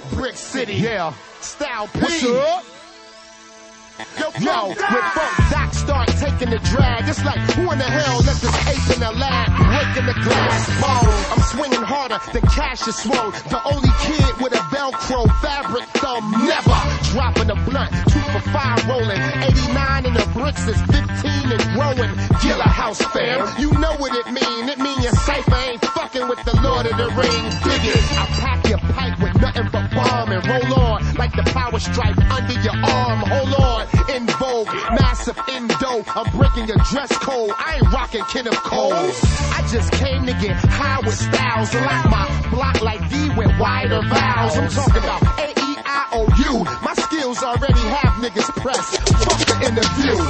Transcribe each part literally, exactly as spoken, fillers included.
Brick City. Yeah. Style P. What's up? Yo, Yo when Funk Doc start taking the drag, it's like, who in the hell let this ape in the lab breaking the glass bowl? I'm swinging harder than Cassius swung. The only kid with a Velcro fabric thumb, never dropping a blunt. Two for five rolling, eighty-nine in the bricks is fifteen and growing. Gilla House fam, you know what it mean. It mean your cipher ain't fucking with the Lord of the Rings. Dig it, I pack your pipe with nothing but bomb and roll on like the power stripe under your arm. Hold on. In vogue, massive indo. I'm breaking your dress code. I ain't rocking Kenneth Cole. I just came to get high with styles. Like my block like D with wider vowels. I'm talking about A E I O U. My skills already have niggas pressed. Fuck the interview.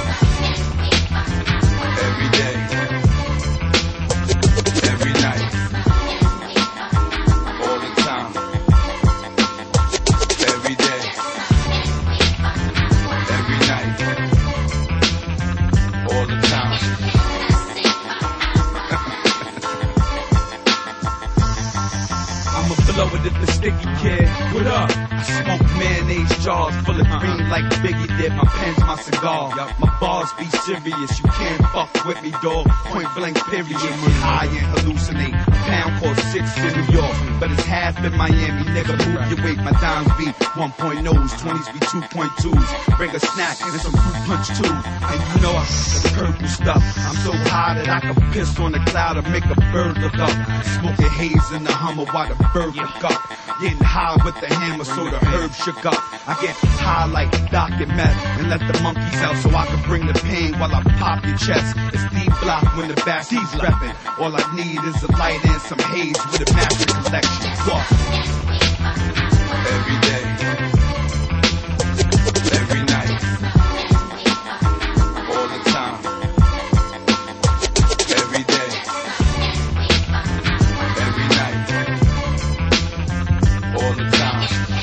Every day. Every night. All the time. Every day. Every night, all the time. I'm a blow it at the sticky kid. What up? I smoke mayonnaise jars full of green like Biggie did. My pen's my cigar. My bars be serious. You can't fuck with me, dog. Point blank period. Get high and hallucinate. A pound cost six in New York, but it's half in Miami. Nigga, move your weight. My dimes be one point ohs, twenties be two point twos. Bring a snack and some fruit punch too. And you know I got the purple stuff. I'm so high that I can piss on the cloud and make a bird look up. Smoking haze in the Hummer while the bird look up. Getting high with the hammer so the herb shook up. I get high like Doc and meth and let the monkeys out so I can bring the pain while I pop your chest. It's D-block when the back's reppin'. All I need is a light and some haze with a master collection. What? Every day. Every night. All the time. Every day. Every night. All the time.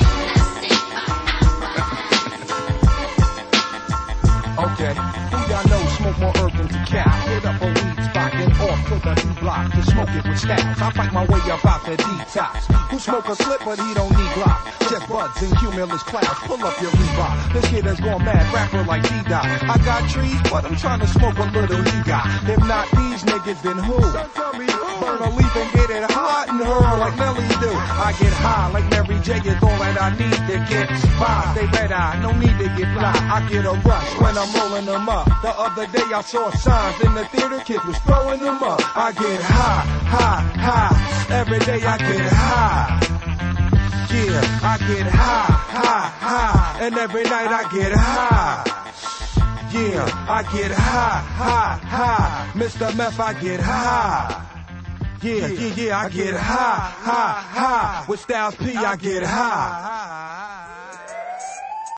Okay, who y'all know smoke more herb than Decal? Hit up a weed spot, then off to the new block to smoke it with styles. I fight my way up out the detox. Who smoke a slip but he don't need block? Just buds and cumulus clouds. Pull up your Reebok. This kid has gone mad, rapper like D-Dot. I got trees, but I'm trying to smoke a little he got. If not these niggas, then who? Burn a leaf and get it hot and hurl like Nelly do. I get high like Mary J is all that I need to get by. They red eye, no need to get fly. I get a rush when I'm rolling them up. The other day I saw signs in the theater, kids was throwing them up. I get high, high, high. Every day I get high. Yeah, I get high, high, high. And every night I get high. Yeah, I get high, high, high. Mister Meth, I get high. Yeah, yeah, yeah, I get high, high, high. With Styles P, I get high.